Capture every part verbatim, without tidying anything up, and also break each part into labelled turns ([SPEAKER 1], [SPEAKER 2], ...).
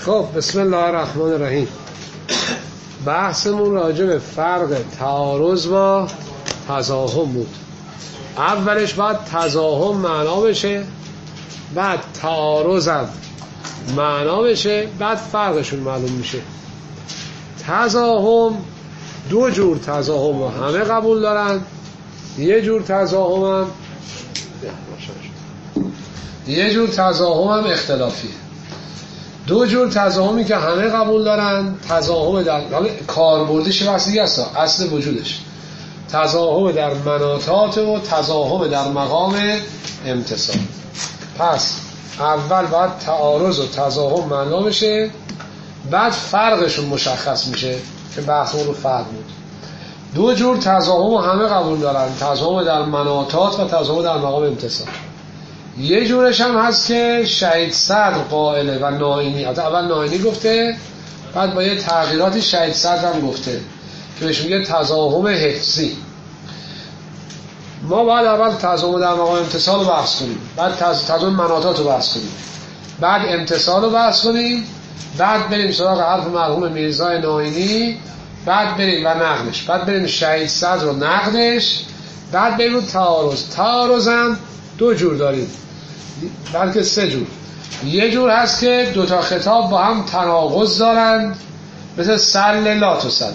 [SPEAKER 1] خب بسم الله الرحمن الرحیم. بحثمون راجع به فرق تعارض با تزاحم بود. اولش باید تزاحم معنا بشه، بعد تعارض هم معنا بشه، بعد فرقشون معلوم میشه. تزاحم دو جور تزاحم رو همه قبول دارن، یه جور تزاحم هم یه جور تزاحم هم اختلافیه. دو جور تزاحمی که همه قبول دارن، تزاحم در کاربردیش واسه است، اصل وجودش تزاحم در مناطات و تزاحم در مقام امتصال. پس اول باید تعارض و تزاحم معنا بشه، بعد فرقشون مشخص میشه که بحثمون رو فرق بود. دو جور تزاحم همه قبول دارن، تزاحم در مناطات و تزاحم در مقام امتصال. یه جورش هم هست که شهید صدر قائله و نائینی، اول نائینی گفته، بعد با یه تغییراتی شهید صدر هم گفته که بهش میگه تزاحم حفظی. ما باید اول تزاحم در مقام امتصال رو بحث کنیم، بعد تزاحم مناطات رو بحث کنیم، بعد امتصال رو بحث کنیم، بعد بریم سراغ حرف مرحوم میرزای نائینی، بعد بریم و نقدش، بعد بریم شهید صدر و نقدش، بعد بریم تعارض. تعارض هم دو جور داریم، بلکه سه جور. یه جور هست که دوتا خطاب با هم تناقض دارند، مثل سل لا تسل.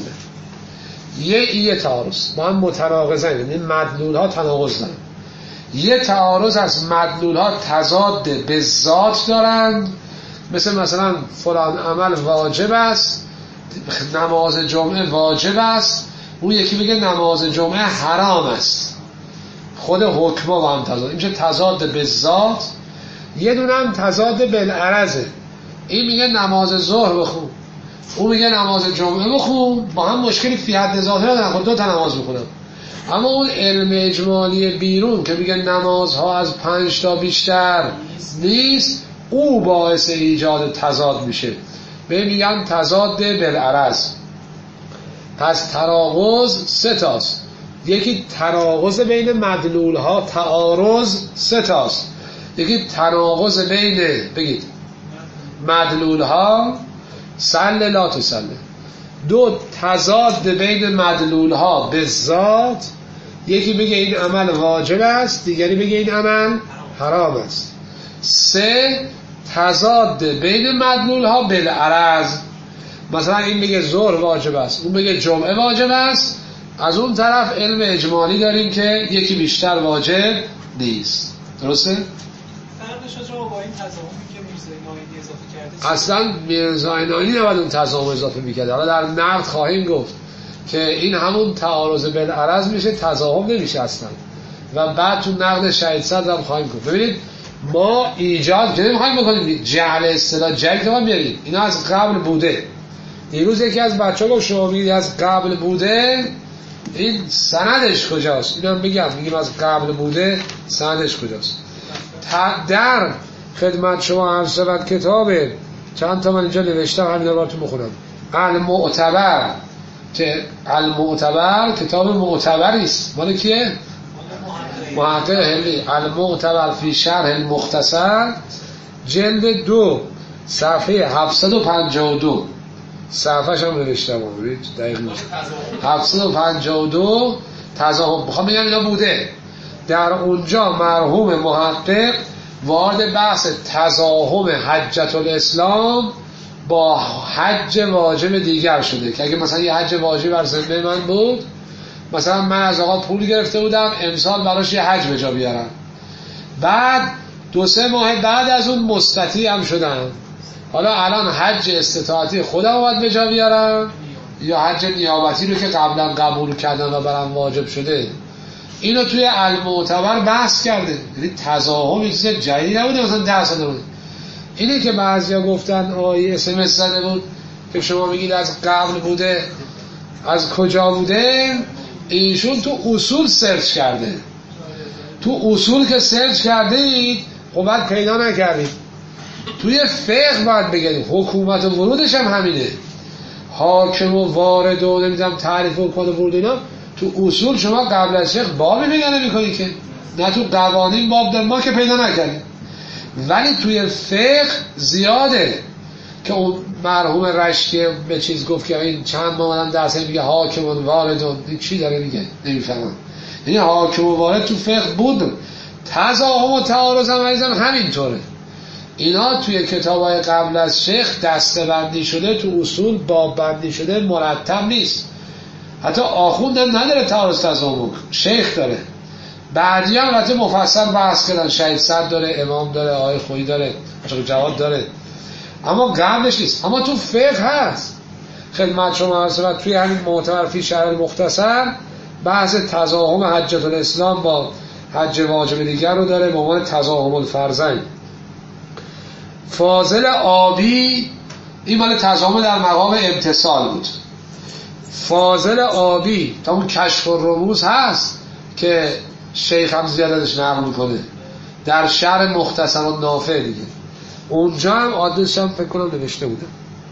[SPEAKER 1] یه یه تعارض با هم متناقضن، یعنی مدلول ها تناقض دارن. یه تعارض از مدلول ها تضاد به ذات دارند، مثل مثلا فلان عمل واجب است، نماز جمعه واجب است، اون یکی بگه نماز جمعه حرام است. خود حکما با هم تضاد، این میشه تضاد به ذات. یه دونه هم تضاد بالعرضه، این میگه نماز ظهر بخون، اون میگه نماز جمعه بخون، با هم مشکلی فی حد ذاتی ندارن، خود دو تا نماز بخونم. اما اون علم اجمالی بیرون که میگه نمازها از پنج تا بیشتر نیست، او باعث ایجاد تضاد میشه، به میگن تضاد بالعرض. پس تناقض سه تاست. یکی تناقض بین مدلول ها، تعارض سه تاست. یکی تناقض بین بگید مدلول ها، سل لا تسل. دو تضاد بین مدلول ها به ذات، یکی بگه این عمل واجب است، دیگری بگه این عمل حرام است. سه تضاد بین مدلول ها بالعرض، مثلا این بگه ظهر واجب است، اون بگه جمعه واجب است. از اون طرف علم اجمالی داریم که یکی بیشتر واجب نیست. درسته؟
[SPEAKER 2] فرقش رو با این تضاهمی که میرزای نائینی اضافه کرده،
[SPEAKER 1] اصلا میرزای نائینی نباید اون تضاهم اضافه میکرده. حالا در نقد خواهیم گفت که این همون تعارض بالعرض میشه، تضاهم نمیشه اصلا، و بعد تو نقد شهید صدر هم خواهیم گفت. ببینید ما ایجاد که نمیخوایم بکنیم، جعل اصطلاح جعل ما بیاریم، اینا از قبل بوده. دیروز یکی از بچه‌ها گفت شما میگید از قبل بوده، این سندش کجاست؟ اینو بگم، میگیم از قبل بوده، سندش کجاست؟ در خدمت شما عرض شود کتابه، چند تا من اینجا نوشتم، همین رو براتون بخونم. المعتبر، که المعتبر کتاب معتبری است، مال کیه؟ محقق هلی. المعتبر فی شرح المختصر، جلد دو، صفحه هفتصد و پنجاه و دو، صفحه‌ش هم نوشتم، ببینید دقیق میشه هفتصد و پنجاه و دو. تضاهم بخوام بگم اینا بوده. در اونجا مرحوم محقق وارد بحث تضاهم حجت الاسلام با حج واجب دیگر شده، که اگه مثلا یه حج واجب بر ذمه من بود، مثلا من از آقا پول گرفته بودم امسال براش یه حج به جا بیارم، بعد دو سه ماه بعد از اون مستطیع هم شدم، حالا الان حج استطاعتی خودم باید به جا بیارم یا حج نیابتی رو که قبلا قبول کردن و برام واجب شده؟ اینو توی المعتبر بحث کرده. یعنی تضاهم چیز جدیدی نبوده، مثلا ده ساله بود. اینه که بعضیا گفتن آیه اس ام اس زده بود که شما میگید از قبل بوده، از کجا بوده؟ ایشون تو اصول سرچ کرده. تو اصول که سرچ کردید خب بعد پیدا نکردید. توی فقه باید بگید حکومت و ورودش هم همینه، حاکم و وارد و نمیدونم تعریف و کد ورود اینا. تو اصول شما قبل از فقه بابی پیدا نمی‌کنی که، نه تو قوانین باب در ما که پیدا نکردیم، ولی توی فقه زیاده. که اون مرحوم رشتی به چیز گفت که این چند ماه آدم درس میگه حاکم و واردون، این چی داره میگه نمیفهمم. یعنی حاکم و وارد تو فقه بود، تضاهم و تعارض هم عزیزم همینطوره. اینا توی کتابای قبل از شیخ دسته‌بندی شده، تو اصول باب بندی شده، مرتب نیست. حتی آخوند هم نداره تعارض تضاهم، شیخ داره. بعدی هم البته مفصل بحث کردن، شهید صد داره، امام داره، آقای خویی داره، شیخ جواد داره، اما قبلش نیست. اما تو فقه هست. خدمت شما عرض شود توی همین معتبر فی شرح المختصر بحث تضاهم حجة الاسلام با حج واجب دیگر رو داره به عنوان تضاهم الفرضین. فاضل آبی این مال تضاهم در مقام امتصال بود. فاضل آبی تا اون کشف الرموز هست که شیخ هم زیادتش نقل میکنه در شرح مختصر النافع دیگه، اونجا هم آدرسش هم فکر کنم نوشته بوده.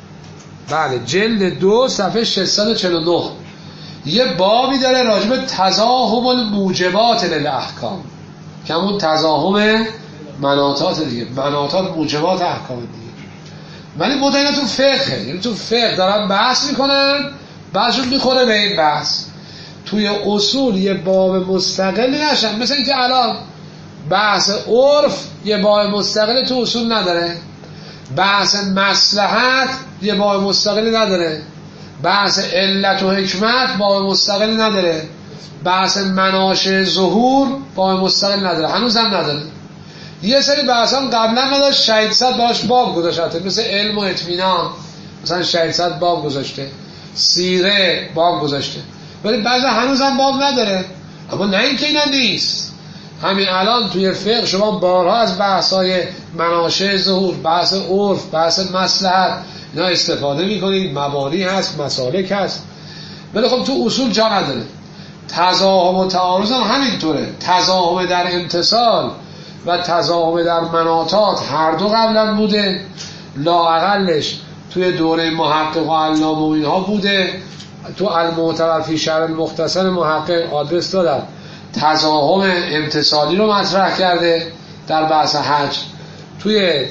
[SPEAKER 1] بله جلد دو صفحه ششصد و چهل و نه یه بابی داره راجب تضاهم الموجبات للاحکام، که همون تضاهم مناطات دیگه، مناطات موجبات احکام دیگه. ولی مدینا تو فقه، یعنی تو فقه دارن بحث میکنن، بعضشون میخوره به این بحث. توی اصول یه باب مستقلی نشن، مثل اینکه الان بحث عرف یه باب مستقلی تو اصول نداره، بحث مصلحت یه باب مستقلی نداره، بحث علت و حکمت باب مستقلی نداره، بحث مناشع ظهور باب مستقلی نداره، هنوز هم نداره. یه سری بحث هم قبلا نداشت، شهید صد باش باب گذاشته، مثل علم و اطمینان مثلا شهید صد باب گذاشته، سیره باب گذاشته، ولی بعضی هنوز هم باب نداره. اما نه اینکه اینا نیست، همین الان توی فقه شما بارها از بحث‌های مناشع ظهور، بحث عرف، بحث مصلحت اینا استفاده می‌کنید، مبانی هست، مسالک هست، ولی خب تو اصول جا نداره. تضاهم و تعارض هم همینطوره، تضاهم در امتصال و تضاهم در مناطات هر دو قبلا بوده، لااقلش توی دوره محقق و علامه و اینها بوده. تو المعتبر فی شرح المختصر محقق آدرس دادن، تضاهم امتصالی رو مطرح کرده در بحث حج. توی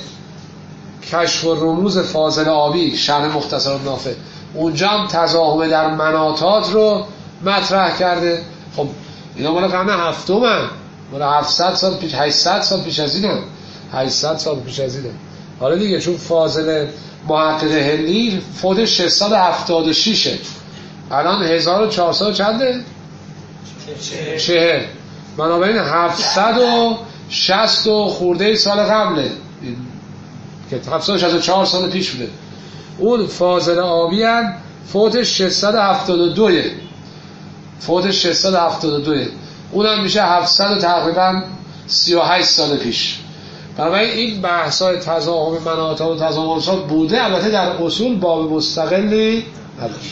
[SPEAKER 1] کشف الرموز فاضل آبی شرح مختصر النافع اونجا هم تضاهم در مناطات رو مطرح کرده. خب اینا مال قرن هفتم هم، مال هفتصد سال پیش، هشتصد سال پیش از اینه، هشتصد سال پیش از اینه. حالا دیگه چون فاضل محقق هندی فوت ششصد و هفتاد و شش، الان هزار و چهارصد چنده؟ چهل. بنابراین هفتصد و شصت و خورده سال قبله که هفتصد و شصت و چهار سال پیش بوده. اون فاضل آبی هم فوت ششصد و هفتاد و دو، فوت ششصد و هفتاد و دو، اونم میشه هفتصد و تقریبا سی و هشت سال پیش. بنابراین این بحث‌های تضاهم مناطق و تضاهم مناطق بوده، البته در اصول باب مستقلی نداشت.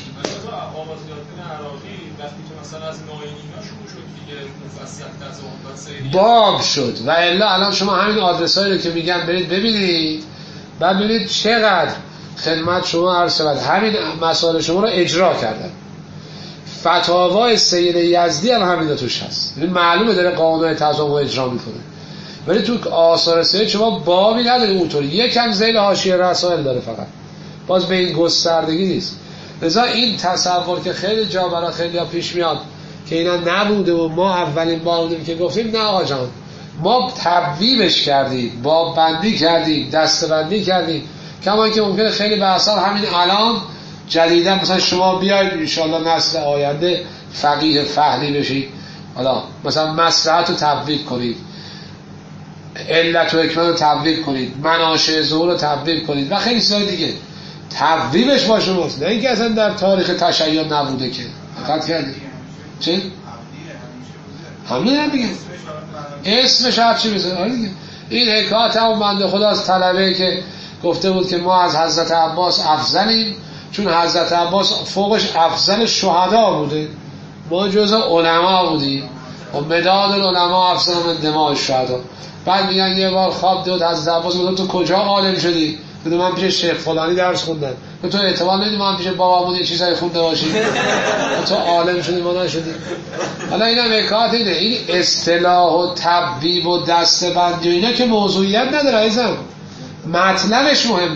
[SPEAKER 1] باب شد و الا الان شما همین آدرسایی رو که میگم برید ببینید، بعد ببینید چقدر خدمت شما عرض شود همین مسائل شما رو اجرا کردن. فتاوای سید یزدی هم همین توش هست، یعنی معلومه داره قانون تضاهم اجرا میکنه، ولی تو آثار سید شما بابی نداره اونطوری، یکم ذیل حاشیه رسائل داره فقط، باز به این گستردگی نیست. لذا این تصور که خیلی جا برای خیلی ها پیش میاد که اینا نبوده و ما اولین بار بودیم که گفتیم نه آقا جان، ما تبویبش کردیم، باب بندی کردیم، دسته بندی کردیم، کما که ممکنه خیلی بحثا همین الان جدیدا مثلا شما بیاید ان شاءالله نسل آینده فقیه فهلی بشید، حالا مثلا مصلحت رو تبویب کنید، علت و حکمت رو تبویب کنید، مناشع ظهور رو تبویب کنید و خیلی چیزای دیگه. تبویبش با شماست، نه اینکه اصلا در تاریخ تشیع نبوده که دقت کردید. چه؟ همین دیگه اسمش هر چی بزنه دیگه. این حکایت هم بنده خدا از طلبه که گفته بود که ما از حضرت عباس افضلیم، چون حضرت عباس فوقش افضل شهدا بوده، ما جزء علما بودیم و مداد العلماء افضل من دماء الشهدا. بعد میگن یه بار خواب دید حضرت عباس گفت تو کجا عالم شدی؟ گفت من پیش شیخ فلانی درس خوندم. تو اعتبار نمیدی من پیش بابامون یه چیزای خونده باشی؟ تو عالم شدی ما نشدی؟ حالا اینا حکایت اینه، این اصطلاح و تبویب و دسته‌بندی و اینا که موضوعیت نداره عزیزم، مطلبش مهمه.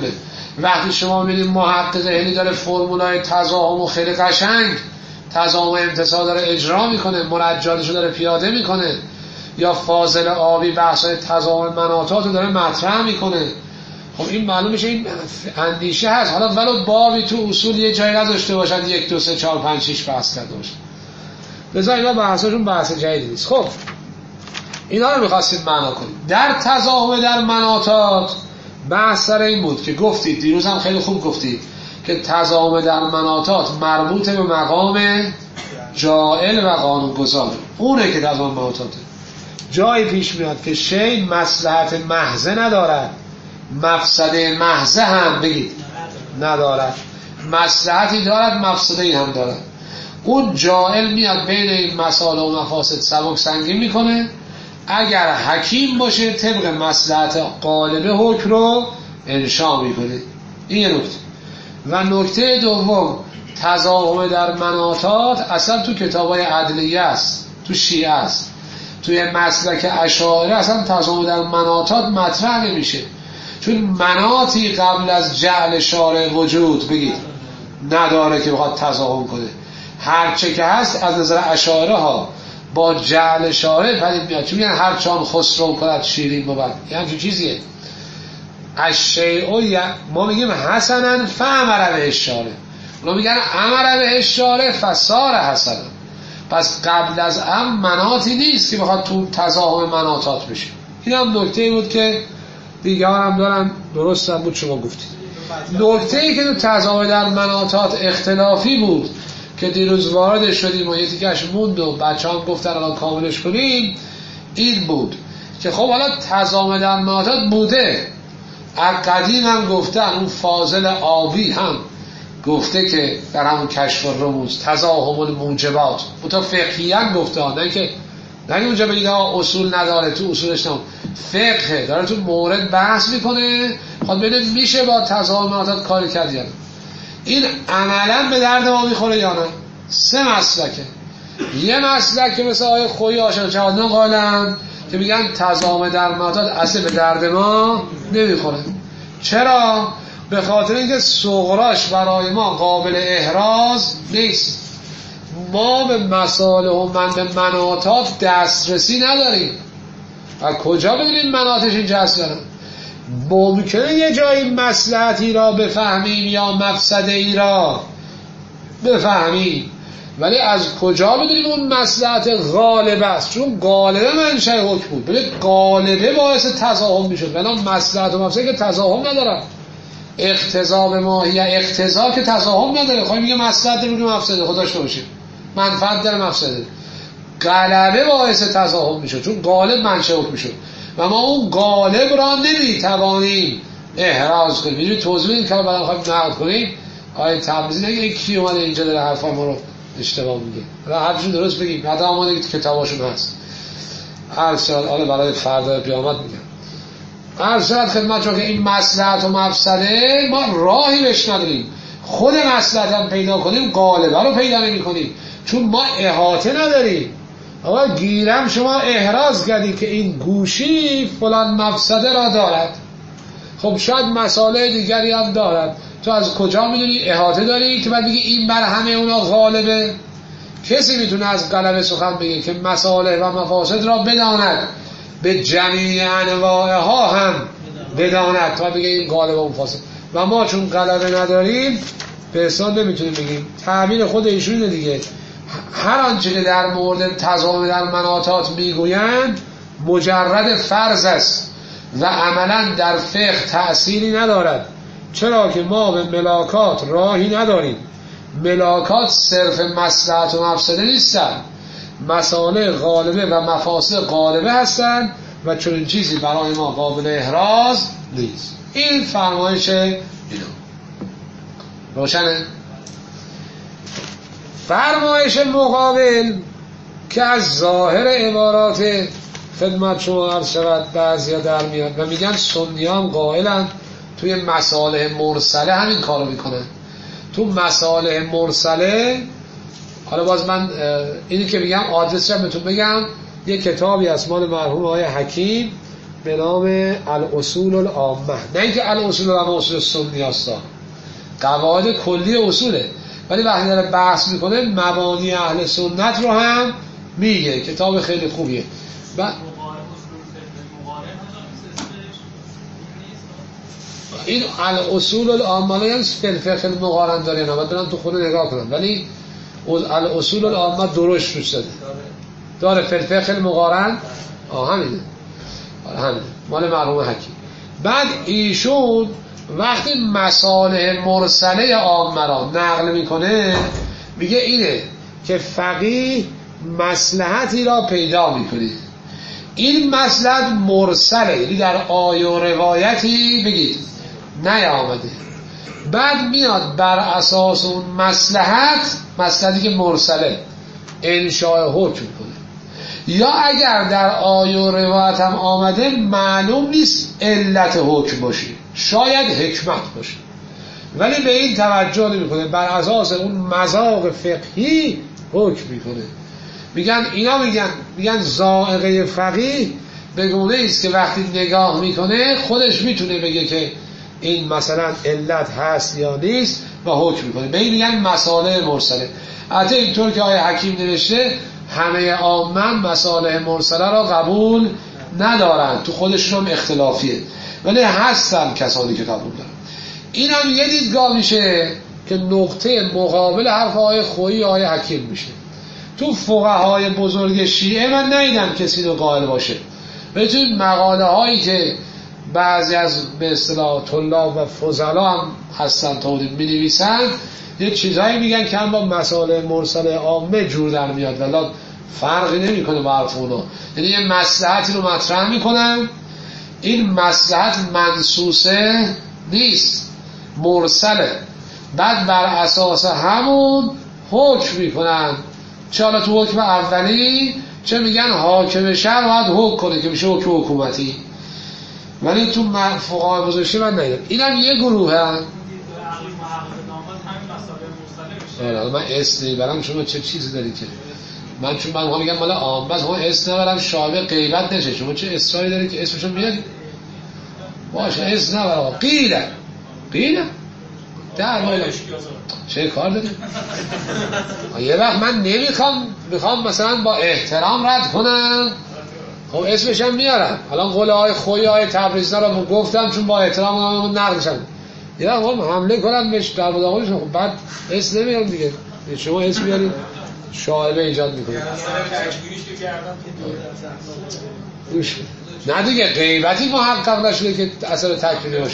[SPEAKER 1] وقتی شما میبینید محقق هندی داره فرمولای تضاهم و خیلی قشنگ تضاهم و امتصاص داره اجرا میکنه، مرجعاتشو داره پیاده میکنه، یا فاضل آبی بحثای تضاهم مناطات رو داره مطرح میکنه، خب این معلوم میشه این اندیشه هست. حالا ولو بابی تو اصول یه جایی نداشته باشد یک دو سه چهار پنج شش بحث کرده باشه، لذا اینا بحثاشون بحث جدیدی نیست. خب اینا رو میخواستیم معنا کنیم. در تضاهم در مناطات بحث سر این بود که گفتید دیروز هم خیلی خوب گفتید که تضاهم در مناطات مربوط به مقام جائل و قانونگذار، اونه که تضاهم مناطاته. جایی پیش میاد که شی مصلحت محضه ندارد، مفسده محضه هم بگید ندارد، مصلحتی دارد مفسده هم دارد، اون جائل میاد بین این مصالح و مفاسد سبک سنگین میکنه، اگر حکیم باشه طبق مصلحت غالبه حکم رو انشا میکنه. این یه نکته. و نکته دوم تضاهم در مناطات اصلا تو کتابای عدلیه است، تو شیعه است، توی مسلک اشاعره اصلا تضاهم در مناطات مطرح نمیشه، چون مناطی قبل از جعل شارع وجود بگید نداره که بخواد تضاهم کنه. هرچه که هست از نظر اشاعره ها با جعل شارع پدید میاد، چون میگن هر چان خسرو کند شیرین بود، یه همچون چیزیه. الشیء ما میگیم حسنا فامر به الشارع، اونا میگن امر به الشارع فصار حسنا. پس قبل از ام مناطی نیست که بخواد تو تضاهم مناطات بشه. این هم نکته بود که دیگه هم دارن درست هم بود شما گفتید. نکته ای که تو تضاهم در مناطات اختلافی بود که دیروز وارد شدیم و یه تیکش موند و بچه هم گفتن الان کاملش کنیم، این بود که خب حالا تضاهم در مناطات بوده، از قدیم هم گفتن، اون فاضل آبی هم گفته که در همون کشف الرموز تضاهم الموجبات متا فقهیاً گفته، نه که نه اونجا بگید اصول نداره، تو اصولش نه، فقه داره تو مورد بحث میکنه، خود ببینید میشه با تضاهم مناطات کاری کرد یا نه. این عملاً به درد ما میخوره یا نه؟ سه مسلکه. یه مسلک که مثل آیه خویی عاشق جهادنا قالن که میگن تضاهم در مناطات اصلا به درد ما نمیخوره. چرا؟ به خاطر اینکه صغراش برای ما قابل احراز نیست. ما به مصالح و من به مناطات دسترسی نداریم. از کجا بدونیم مناطش اینجا هست؟ ممکنه یه جایی مصلحتی را بفهمیم یا مفسده ای را بفهمیم، ولی از کجا بدونیم اون مصلحت غالب است؟ چون غالبه منشأ حکم بود، بله غالبه باعث تضاهم میشد، بلا مصلحت و مفسده که تضاهم ندارن. اقتضا به ماهیه اقتضا که تضاهم نداره، خواهی میگه مصلحت رو مفسده خداش باشه، منفعت داره مفسده، غلبه باعث تضاهم میشد چون غالب منشأ حکم میشد و ما اون غالب را نمیتوانیم احراز کنیم. اینجوری توضیح این کار بعدا خواهیم نقل کنیم. آیه تبریزی نگه کی اومده اینجا داره حرفا ما رو اشتباه میگه، حرفشون درست بگیم، بعدا آماده که کتاباشون هست. هر سال حالا برای فردا قیامت میگم هر سال خدمت چون که این مصلحت و مفسده ما راهی بهش نداریم، خود مصلحت هم پیدا کنیم غالبه رو پیدا نمی کنیم چون ما احاطه نداریم. آقا گیرم شما احراز کردی که این گوشی فلان مفسده را دارد، خب شاید مسائل دیگری هم دارد، تو از کجا میدونی؟ احاطه داری که بعد بگی این بر همه اونا غالبه؟ کسی میتونه از غلبه سخن بگه که مصالح و مفاسد را بداند، به جمیع انواعها هم بداند تا بگه این غالب و مفاسد، و ما چون غلبه نداریم به حساب نمیتونیم بگیم. تعبیر خود ایشونه دیگه، هر آنچه که در مورد تضاهم در مناطات میگویند مجرد فرض است و عملا در فقه تأثیری ندارد. چرا که ما به ملاکات راهی نداریم. ملاکات صرف مصلحت و مفسده نیستن، مصالح غالبه و مفاسد غالبه هستند و چون چیزی برای ما قابل احراز نیست. این فرمایش اینو روشنه. فرمایش مقابل که از ظاهر عبارات خدمت شما عرض شود بعضیا در میاد و میگن سنیان قائلن توی مصالح مرسله همین کارو میکنن. تو مصالح مرسله، حالا باز من اینی که میگم آدرسش هم بهتون بگم، یه کتابی از مال مرحوم آقای حکیم به نام الاصول العامه، نه اینکه الاصول العامه اصول سنی هستا، قواعد کلی اصوله، ولی وقتی داره بحث میکنه مبانی اهل سنت رو هم میگه. کتاب خیلی خوبیه. ب... این الاصول العامه یعنی فلفقه المقارن داره، نه باید برم تو خونه نگاه کنم، ولی الاصول العامه درشت روش داره داره فلفقه المقارن. آه همینه، آره همینه، مال مرحوم حکیم. بعد ایشون وقتی مصالح مرسله عامه را نقل میکنه میگه اینه که فقیه مصلحتی را پیدا میکنه، این مصلحت مرسله، یعنی در آیه و روایتی بگید نیامده، بعد میاد بر اساس اون مصلحت، مصلحتی که مرسله، انشاء حکم کنه. یا اگر در آیه و روایت هم آمده معلوم نیست علت حکم باشه، شاید حکمت باشه، ولی به این توجه نمیکنه، بر اساس اون مذاق فقهی حکم میکنه. میگن اینا میگن میگن ذائقه فقیه به گونه است که وقتی نگاه میکنه خودش میتونه بگه که این مثلا علت هست یا نیست و حکم میکنه. به این میگن مصالح مرسله. البته اینطور که آیه حکیم نوشته همه عامه مصالح مرسله را قبول ندارن، تو خودشون هم اختلافیه، ولی هستن کسانی که قبول دارن. این هم یه دیدگاه میشه که نقطه مقابل حرف آیه خویی آیه حکیم میشه. تو فقهای بزرگ شیعه من ندیدم کسی رو قائل باشه، ولی تو مقاله هایی که بعضی از به اصطلاح طلاب و فضلا هم هستن تولید می نویسن یه چیزایی میگن که هم با مسائل مرسل عامه جور در میاد، ولی فرقی نمیکنه با حرف اونا. یعنی یه مصلحتی رو مطرح میکنن، این مصلحت منصوصه نیست، مرسله، بعد بر اساس همون حکم میکنن، چه حالا تو حکم اولی چه میگن حاکم شهر باید حکم کنه که میشه حکم حکومتی، ولی تو فقهای بزرگی من ندیدم. این هم یه گروه هم آره من اسم نمیبرم. شما چه چیزی داری که من چون من میگم مال عام بس هم اسم نبرم شایبه غیبت نشه، شما چه اصراری داری که اسمشو میاد باشه اسم نبرم. قیله قیله در مالا چه کار داری؟ یه وقت من نمیخوام میخوام مثلا با احترام رد کنم، خب اسمش هم میارم. الان قول آقای خویی آقای تبریزی رو گفتم چون با احترام نقدشم، یه وقت هم حمله کنم بهش در مداخلش، خب بعد اسم نمیارم دیگه، شما اسم میارید شایبه ایجاد میکنید. نه دیگه غیبتی محقق نشده که اثر تکفیری باشه.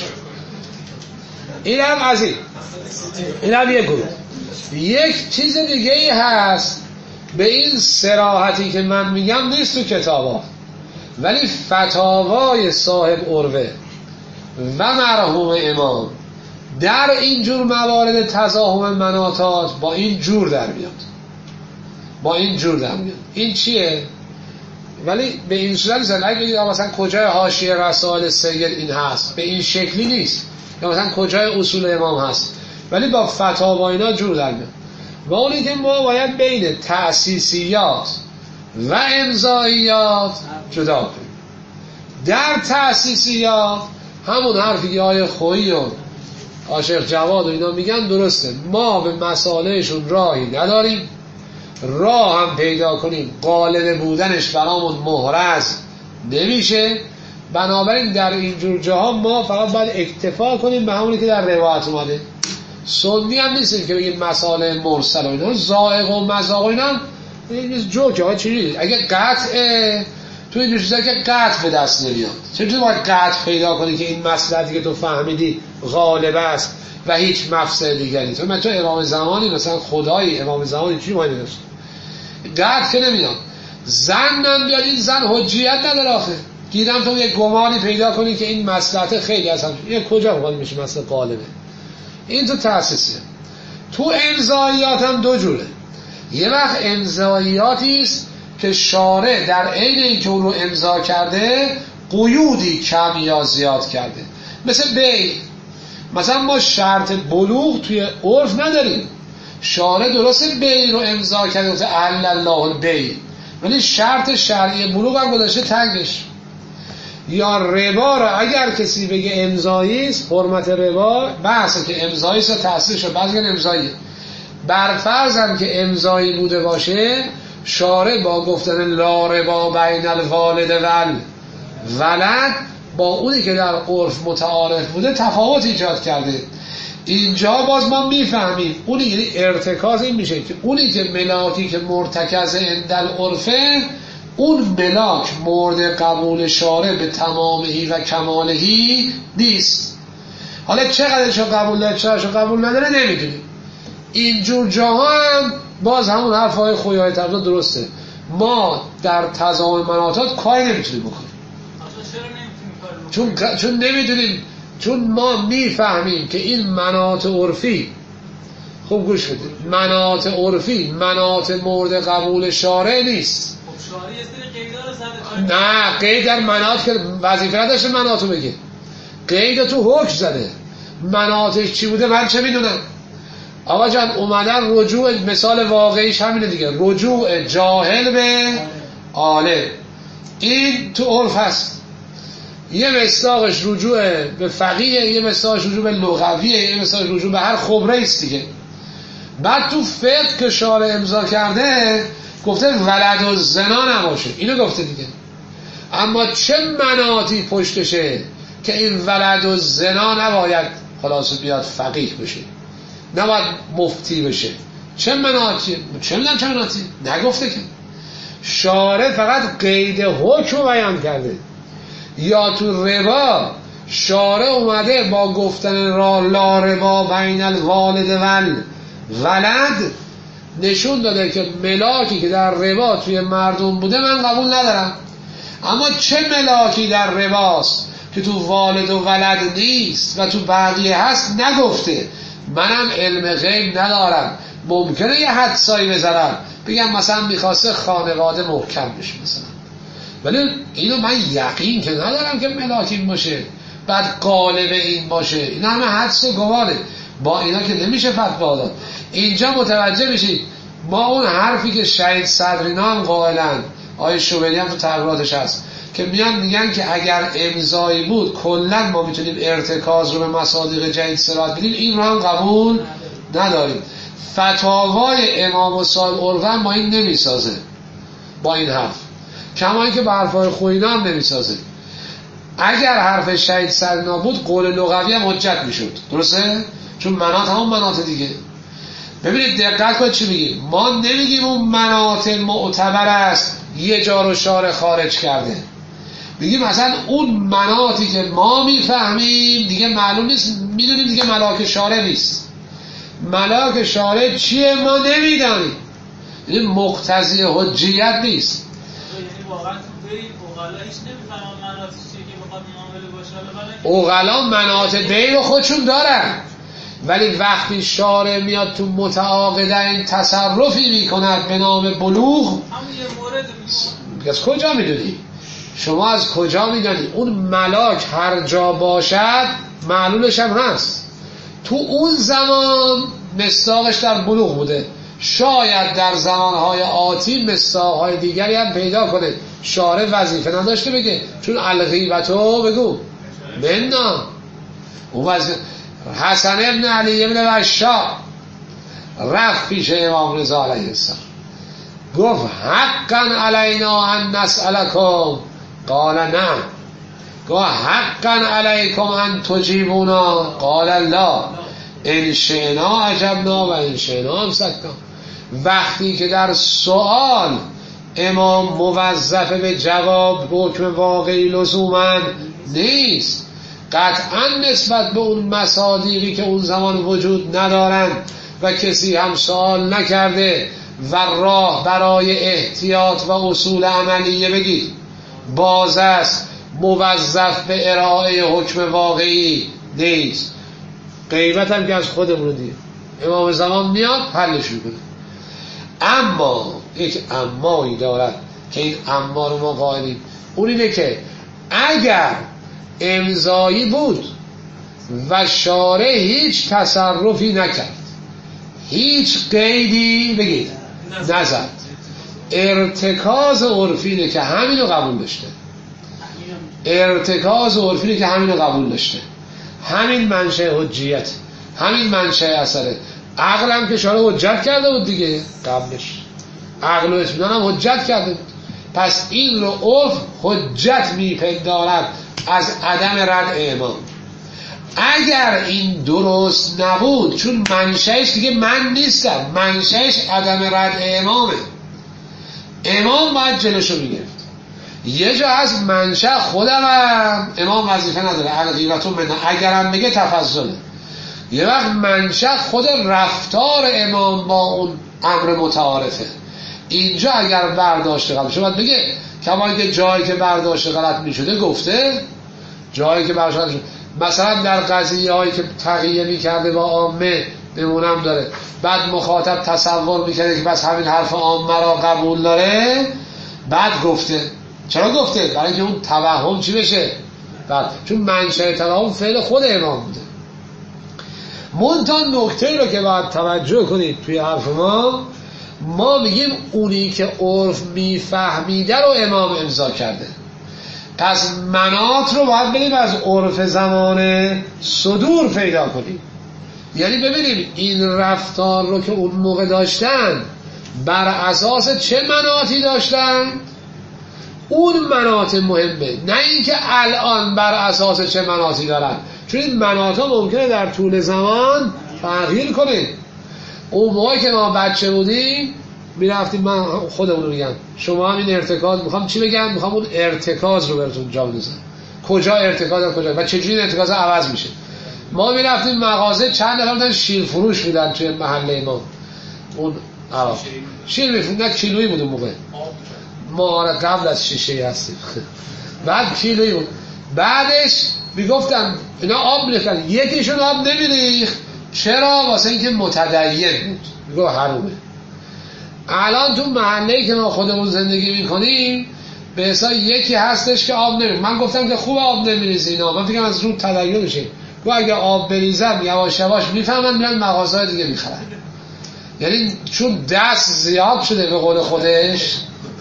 [SPEAKER 1] این هم از این این هم یک گروه. یک چیز دیگه ای هست به این صراحتی که من میگم نیست تو کتابا، ولی فتاوای صاحب عروه و مرحوم امام در اینجور موارد تزاحم مناطات با این جور در میاد، با این جور در میاد. این چیه؟ ولی به این صورت نیست. اگه بگید مثلا کجای حاشیه رسائل سید این هست، به این شکلی نیست، یا مثلا کجای اصول امام هست، ولی با فتاوا اینا جور در میاد. و اونی که ما باید بین تأسیسیات و امضاییات جدا کنیم. در تأسیسیات همون حرفی که آیه خویی و عاشق جواد و اینا میگن درسته، ما به مسائلشون راهی نداریم، راه هم پیدا کنیم غالب بودنش برامون محرز نمیشه، بنابراین در اینجور جاها ما فقط باید اکتفا کنیم به همونی که در روایت اومده. سنی هم نیستیم که بگیم مسائل مرسل و اینا، زائق و مذاق و اینا این جوکه ها چیزی. اگه قطعه تو این چیزا که قطع به دست نمیاد، چطور باید قطع پیدا کنی که این مصلحتی که تو فهمیدی غالب است و هیچ مفسد دیگری تو من تو امام زمانی مثلا خدای امام زمانی چی معنی داشت؟ قطع که نمیاد. زن من بیاد این زن حجیت نداره آخه، گیرم تو یک گمانی پیدا کنی که این مصلحت خیلی اصلا این کجا بخواد میشه مثلا غالبه. این تو تأسیسیه. تو امضاییات هم دو جوره. یه وقت امضاییاتی است که شارع در عین اینکه اون رو امضا کرده قیودی کم یا زیاد کرده، مثل بی. مثلا ما شرط بلوغ توی عرف نداریم، شارع درسته بی رو امضا کرده مثل احل الله البی، ولی شرط شرعی بلوغ هم گذاشته تنگش. یا ربا را اگر کسی بگه امضایی است، حرمت ربا بحثه که امضایی است و تأثیرش رو بعضی امضایی بر فرضم که امضایی بوده باشه، شارع با گفتن لا ربا بین الوالد و ولد با اونی که در عرف متعارف بوده تفاوت ایجاد کرده. اینجا باز ما میفهمیم اونی، یعنی ارتکاز این میشه که اونی که ملاکی که مرتکز عند عرفه، اون ملاک مورد قبول شارع به تمامهی و کمالهی نیست. حالا چقدرشو قبول داره چقدرشو قبول نداره نمیدونیم. اینجور جاها هم باز همون حرفای خویای تبدیل درسته، ما در تضامن مناطات کاری نمیتونیم بکنیم. چون چون نمیدونیم، چون ما میفهمیم که این مناط عرفی، خوب گوش بدید، مناط عرفی مناط مورد قبول شارع نیست. نه قید در مناط که وظیفه نداشته مناطو بگه، قید تو حکم زده. مناطش چی بوده من چه میدونم؟ آقا جان اومدن رجوع، مثال واقعیش همینه دیگه، رجوع جاهل به عالم، این تو عرف هست. یه مصداقش رجوع به فقیه، یه مصداقش رجوع به لغویه، یه مصداقش رجوع به هر خبره است دیگه. بعد تو فقه که شارع امضا کرده گفته ولد و زنا نباشه، اینو گفته دیگه. اما چه مناطی پشتشه که این ولد و زنا نباید خلاصه بیاد فقیه بشه، نباید مفتی بشه؟ چه مناطی؟ چه میدونم چه مناطی؟ نگفته که. شارع فقط قید حکم بیان کرده. یا تو ربا شارع اومده با گفتن را لا ربا بین الوالد و ولد نشون داده که ملاکی که در ربا توی مردم بوده من قبول ندارم. اما چه ملاکی در رباست که تو والد و ولد نیست و تو بقیه هست نگفته. منم علم غیب ندارم، ممکنه یه حدسایی بزنم بگم مثلا میخواسته خانواده محکم بشه مثلا، ولی اینو من یقین که ندارم که ملاک این باشه بعد قالب این باشه. این همه حدس و گمانه، با اینا که نمیشه فتوا داد. اینجا متوجه میشید ما اون حرفی که شهید صدرینا هم قائلن، آیه شوبلی هم تو تبراتش هست که میان میگن که اگر امضایی بود کلا ما میتونیم ارتکاز رو به مصادیق جدید صراحت بدیم، این رو هم قبول نداریم. فتاوای امام و صاحب عرفه با این نمیسازه، با این حرف، کما اینکه به حرفای خوینا هم نمیسازه. اگر حرف شهید صدرینا بود قول لغوی هم حجت میشد، درسته؟ چون مناط همون مناط دیگه. ببینید دقت کنید چی میگیم، ما نمیگیم اون مناط معتبر است یه جا رو شارع خارج کرده، میگیم مثلا اون مناطی که ما میفهمیم دیگه معلوم نیست، میدونیم دیگه ملاک شارع نیست. ملاک شارع چیه ما نمیدانیم، این مقتضی حجیت نیست.
[SPEAKER 2] یعنی واقعا تو بریم اوغلا هیچ نمیفهمم مناطی چیه که بخواد معامله باشه.
[SPEAKER 1] اوغلا مناط بین رو خودشون دارن، ولی وقتی شارع میاد تو متعاقده این تصرفی میکند به نام بلوغ،
[SPEAKER 2] همون یه مورد میگم
[SPEAKER 1] از کجا میدونی؟ شما از کجا میدونی؟ اون ملاک هر جا باشد معلولش هم هست. تو اون زمان مصداقش در بلوغ بوده، شاید در زمانهای آتی مصداقهای دیگری هم پیدا کنه. شارع وظیفه نداشته بگه چون الغیبتو بگو مننا. اون وظیفه حسن ابن علی ابن وشا رفت پیش امام رضا علیه السلام گفت حقا علینا ان نسألکم، قال نه. گفت حقا علیکم ان تجیبونا، قال لا. ان شئنا عجبنا و ان شئنا امسکنا. وقتی که در سوال امام موظف به جواب حکم واقعی لزوما نیست، قطعا نسبت به اون مصادیقی که اون زمان وجود ندارن و کسی هم سوال نکرده و راه برای احتیاط و اصول عملیه بگید باز است، موظف به ارائه حکم واقعی نیست. غیبت هم که از خودمون دید، امام زمان میاد حلش میکنه. اما یک امایی دارد که این اما رو ما قائلیم، اون اینه که اگر امضایی بود و شارع هیچ تصرفی نکرد، هیچ قیدی بگید نزد، ارتکاز عرفینه که همینو قبول داشته. ارتکاز عرفی که همین رو قبول داشته، همین منشأ حجیت، همین منشأ اثره. عقل هم که شارع حجت کرده بود دیگه، قبلش عقل و اطمینان هم حجت کرده بود. پس این رو عرف حجت میپندارد از عدم رد امام. اگر این درست نبود، چون منشأش دیگه من نیستم، منشأش عدم رد امامه، امام باید جلوشو میگرفت. یه جا هست منشأ خودمم، امام وظیفه نداره، الغیرة منه، اگرم بگه تفضله. یه وقت منشأ خود رفتار امام با اون امر متعارفه. اینجا اگر برداشت غلط شد، باید بگه کما که جایی که برداشت غلط میشده گفته، جایی که برداشت غلط شده، مثلا در قضیه هایی که تقیه میکرده با عامه نمونم داره، بعد مخاطب تصور میکرده که بس همین حرف عامه را قبول داره، بعد گفته. چرا گفته؟ برای اینکه اون توهم چی بشه؟ بعد چون منشأ توهم فعل خود امام بوده. منتها نکته رو که باید توجه کنید توی حرف ما، ما میگیم اونی که عرف میفهمیده رو امام امضا کرده. پس مناط رو باید بریم از عرف زمان صدور پیدا کنیم. یعنی ببینیم این رفتار رو که اون موقع داشتن بر اساس چه مناطی داشتن، اون مناط مهمه، نه اینکه الان بر اساس چه مناطی دارن، چون این مناط ها ممکنه در طول زمان تغییر کنه. اون موقعی که ما بچه بودیم میرفتیم، من خودمون رو میگم، شما هم این ارتکاز، میخوام چی بگم، میخوام اون ارتکاز رو براتون جا بندازم، کجا ارتکاز و کجا و چجوری این ارتکاز عوض میشه. ما میرفتیم مغازه، چند نفر بودن شیر فروش میدن توی محله ما، اون عراق شیر میفروختن، کیلویی بود اون موقع، ما قبل از شیشه هستیم بعد کیلویی بود. بعدش میگفتن اینا آب میریختن، یکیشون آب نمیریخت، چرا؟ واسه اینکه متدین بود، میگو حرومه. الان تو محله‌ای که ما خودمون زندگی میکنیم به حساب یکی هستش که آب نمیریزه. من گفتم که خوب آب نمیریزه اینا، من فکرم از رو تدین میشه، گفت اگه آب بریزم یواش یواش میفهمن میرن مغازه‌های دیگه میخرن. یعنی چون دست زیاد شده، به قول خودش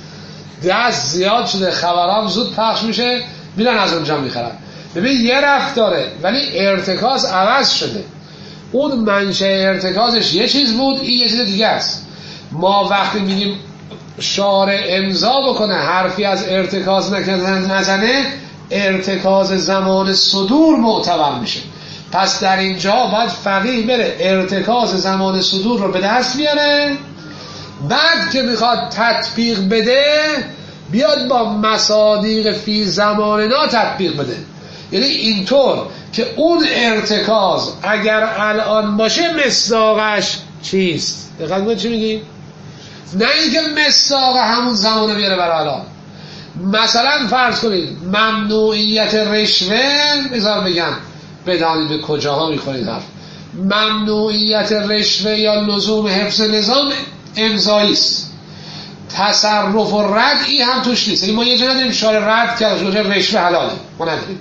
[SPEAKER 1] دست زیاد شده، خبرام زود پخش میشه، میرن از اونجا میخرن. ببین یه رفتاره ولی ارتکاز عوض شده. اون منشأ ارتکازش یه چیز بود، این یه چیز دیگه است. ما وقتی میگیم شارع امضا بکنه حرفی از ارتکاز نزنه، ارتکاز زمان صدور معتبر میشه. پس در اینجا باید فقیه بره ارتکاز زمان صدور رو به دست بیاره، بعد که میخواد تطبیق بده بیاد با مصادیق فی زماننا تطبیق بده. یعنی اینطور که اون ارتکاز اگر الان باشه مصداقش چیست؟ دقیقا من چی میگیم؟ نه اینکه مصداق همون زمانه بیاره برای الان. مثلا فرض کنید ممنوعیت رشوه، بذار بگم بدانید به کجاها میخورید حرف، ممنوعیت رشوه یا لزوم حفظ نظام امضایی است، تصرف و ردعی هم توش نیست. ما یه جا نداریم شارع رد کرده رشوه حلاله، ما نداریم.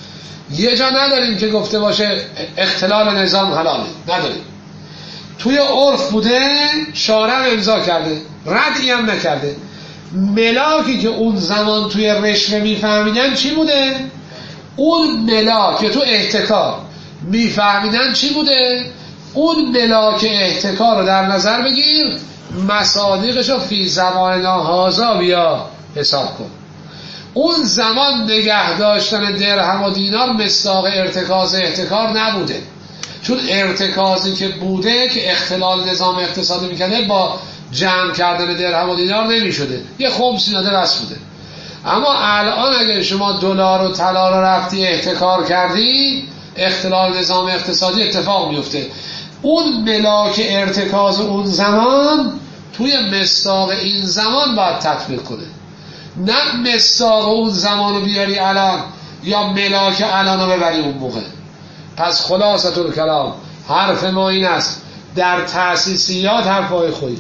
[SPEAKER 1] یه جا نداریم که گفته باشه اختلال نظام حلاله، نداریم. توی عرف بوده، شارع امضا کرده، ردعی هم نکرده. ملاکی که اون زمان توی رشوه میفهمیدن چی بوده؟ اون ملاک تو احتکار میفهمیدن چی بوده؟ اون ملاک احتکار رو در نظر بگیر، مصادیقش رو فی زمان هازا بیا حساب کن. اون زمان نگه داشتن درهم و دینار مصداق ارتکاز احتکار نبوده، چون ارتکازی که بوده که اختلال نظام اقتصادی میکنه با جمع کردن درهم و دینار نمیشده، یه خمسی ناده بس بوده. اما الان اگر شما دلار و طلا رو رفتی احتکار کردی، اختلال نظام اقتصادی اتفاق میفته. اون ملاک ارتکاز اون زمان توی مصداق این زمان باید تطبیق کنه، نه مصداق اون زمان رو بیاری الان یا ملاک الان رو ببری اون موقع. پس خلاصه الکلام حرف ما این است، در تأسیسیات حرفای خوی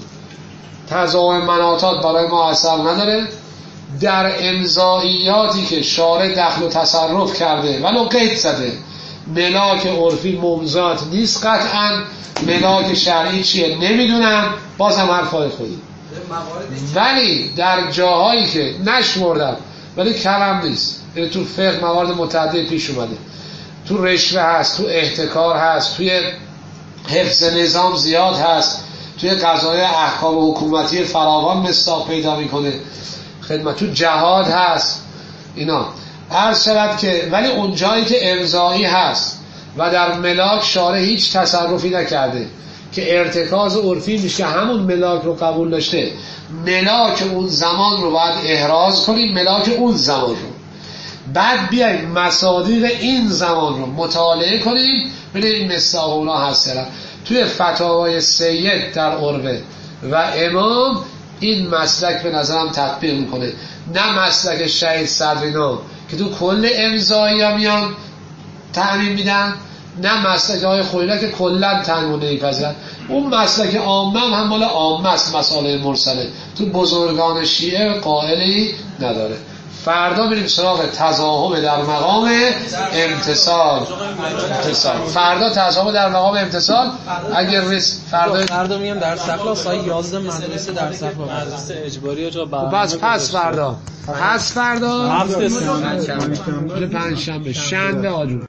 [SPEAKER 1] تضاهم مناطات برای ما اثر نداره، در امضاییاتی که شارع دخل و تصرف کرده ولو قید زده ملاک عرفی ممضات نیست قطعا، ملاک شرعی چیه نمیدونم، بازم حرفای خودی. ولی در جاهایی که نشمردم ولی کلم نیست، یعنی تو فقه موارد متعدد پیش اومده، تو رشوه هست، تو احتکار هست، توی حفظ نظام زیاد هست، توی قضای احکام حکومتی فراوان مصداق پیدا میکنه خدمت، تو جهاد هست اینا. عرض شود که ولی اون جایی که امضایی هست و در ملاک شارع هیچ تصرفی نکرده که ارتکاز عرفی میشه که همون ملاک رو قبول داشته، ملاک اون زمان رو باید احراز کنیم، ملاک اون زمان رو، بعد بیاییم مصادیق این زمان رو مطالعه کنیم ببینیم مصداق اونا هست. توی فتاوای سید در عروه و امام این مسلک به نظرم تطبیق میکنه، نه مسلک شهید صدرینا که تو کل امضایی ها میان تعمیم میدن، نه مسلک های خویلا که کلا تنمونه ایپذیرن. اون مسلک عامه هم مال عامه است، مسائل مرسله تو بزرگان شیعه قائلی نداره. فردا میریم سراغ تضاهم در مقام امتصال. امتصال فردا تضاهم در مقام امتصال. اگر رس فردا
[SPEAKER 3] فردا میام در سقلا سایه یازده مدرسه در سقلا مدرسه اجباری جا برنامه.
[SPEAKER 1] بس پس فردا پس فردا
[SPEAKER 3] هفته
[SPEAKER 1] پنج شنبه شنبه آجور